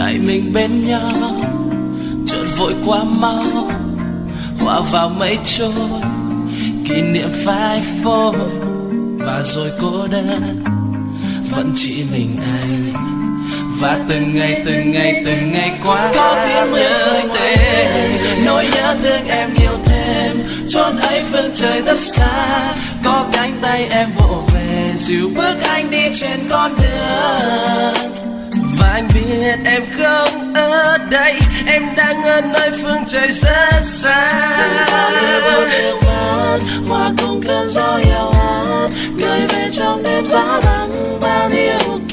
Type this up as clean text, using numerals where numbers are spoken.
ngày mình bên nhau chợt vội quá mau, hòa vào mây trôi kỷ niệm phai phôi, và rồi cô đơn vẫn chỉ mình anh. Và từng ngày qua có tiếng mưa rơi tên, nỗi nhớ thương em nhiều thêm. Chốn ấy phương trời rất xa, có cánh tay em vỗ về dìu bước anh đi trên con đường. Và anh biết em không ở đây, em đang ở nơi phương trời rất xa. Từng giọt lệ bầu đều mắt, hòa cùng cơn gió eo át, gửi về trong đêm gió băng bao nhiêu